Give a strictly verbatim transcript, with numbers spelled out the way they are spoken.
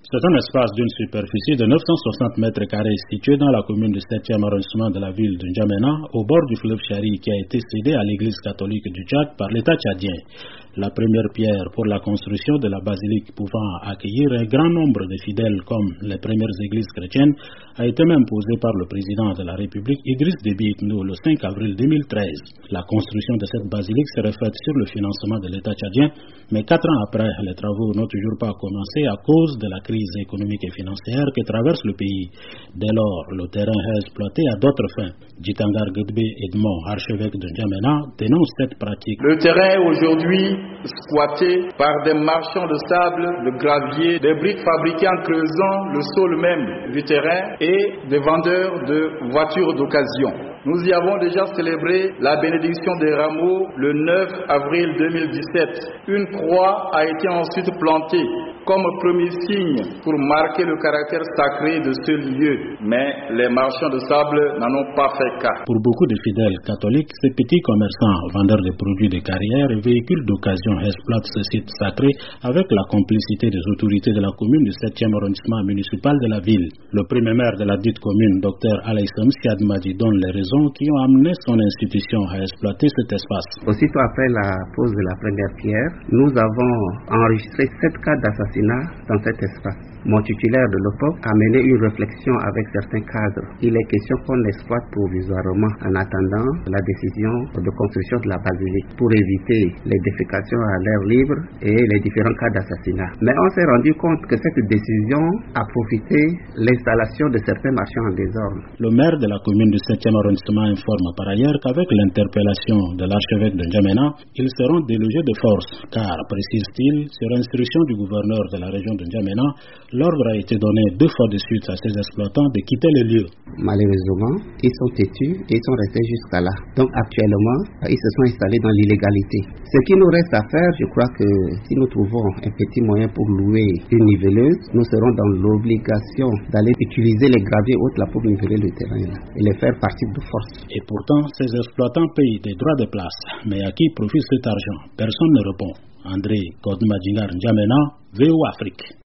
C'est un espace d'une superficie de neuf cent soixante mètres carrés situé dans la commune du septième arrondissement de la ville de N'Djamena, au bord du fleuve Chari, qui a été cédé à l'église catholique du Tchad par l'État tchadien. La première pierre pour la construction de la basilique pouvant accueillir un grand nombre de fidèles comme les premières églises chrétiennes a été même posée par le président de la République Idriss Déby Itno le cinq avril deux mille treize. La construction de cette basilique serait faite sur le financement de l'État tchadien, mais quatre ans après, les travaux n'ont toujours pas commencé à cause de la crise économique et financière qui traverse le pays. Dès lors, le terrain est exploité à d'autres fins. Djitangar Gedbe Edmond, archevêque de N'Djamena, dénonce cette pratique. Le terrain est aujourd'hui squatté par des marchands de sable, de gravier, des briques fabriquées en creusant le sol même du terrain et des vendeurs de voitures d'occasion. Nous y avons déjà célébré la bénédiction des rameaux le neuf avril deux mille dix-sept. Une croix a été ensuite plantée comme premier signe pour marquer le caractère sacré de ce lieu. Mais les marchands de sable n'en ont pas fait cas. Pour beaucoup de fidèles catholiques, ces petits commerçants, vendeurs de produits de carrière et véhicules d'occasion exploitent ce site sacré avec la complicité des autorités de la commune du septième arrondissement municipal de la ville. Le premier maire de la dite commune, Dr Alaïssam Siadmadi, donne les raisons qui ont amené son institution à exploiter cet espace. Aussitôt après la pose de la première pierre, nous avons enregistré sept cas d'assassinat dans cet espace. Mon titulaire de l'O P O C a mené une réflexion avec certains cadres. Il est question qu'on exploite provisoirement en attendant la décision de construction de la basilique pour éviter les défécations à l'air libre et les différents cas d'assassinat. Mais on s'est rendu compte que cette décision a profité l'installation de certains marchands en désordre. Le maire de la commune du septième arrondissement informe par ailleurs qu'avec l'interpellation de l'archevêque de N'Djamena, ils seront délogés de force, car, précise-t-il, sur instruction du gouverneur de la région de N'Djamena, l'ordre a été donné deux fois de suite à ces exploitants de quitter le lieu. Malheureusement, ils sont têtus et ils sont restés jusqu'à là. Donc actuellement, ils se sont installés dans l'illégalité. Ce qui nous reste à faire, je crois que si nous trouvons un petit moyen pour louer une niveleuse, nous serons dans l'obligation d'aller utiliser les graviers autres là pour niveler le terrain là, et les faire partir de force. Et pourtant, ces exploitants payent des droits de place. Mais à qui profite cet argent? Personne ne répond. André Kodmadjinar N'Djamena, V O Afrique.